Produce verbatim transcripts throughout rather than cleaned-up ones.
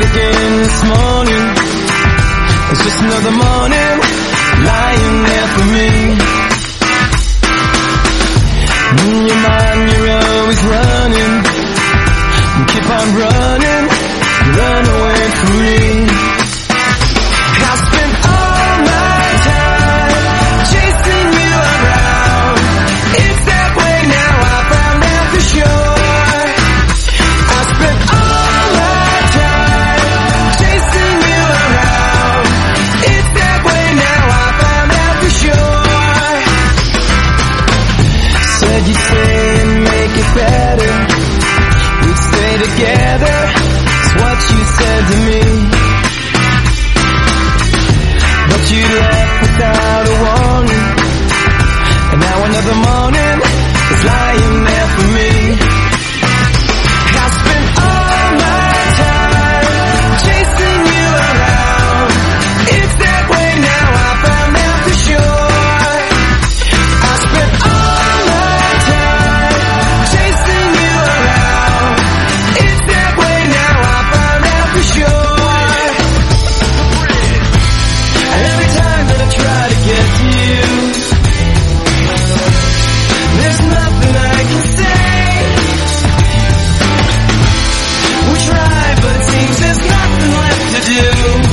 again this morning. It's just another morning lying there for me. In your mind you're always running, you keep on running, you run away from me. I spent all my time chasing you around. It's that way now, I found out for sure. I spent all my time chasing you around. It's that way now, I found out for sure. Said you'd stay and make it better, we'd stay together, it's what you said to me. But you left without a warning, and now another morning is lying there for me. I spent all my time chasing you around. It's that way now, I found out for sure. I spent all my time chasing you around. It's that way now, I found out for sure. And every time that I try to get to you, there's nothing I can say. We try, but it seems there's nothing left to do.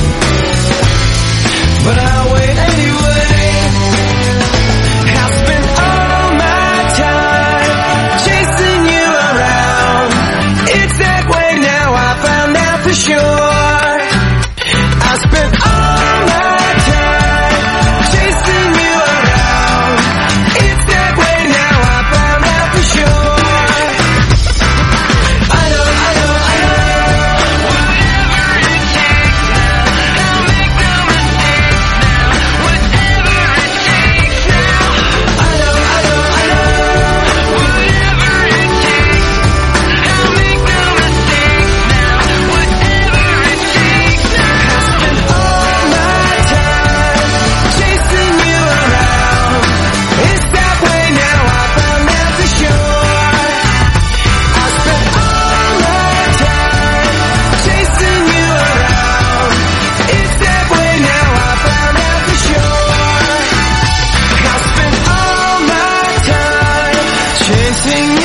But I'll wait anyway. I spent all my time chasing you around. It's that way now, I found out for sure. I spent all my time chasing you around. It's that way now, I found out for sure. I know, I know, I know. Whatever it takes now, I'll make no mistakes now. Whatever it takes now. I know, I know, I know. Whatever it takes, I'll make no mistakes now. Whatever it takes now. I spent all my time chasing you around. It's that way now, I found out for sure. I spent all my time chasing you around. It's that way now, I found out for sure. I spent all my time chasing you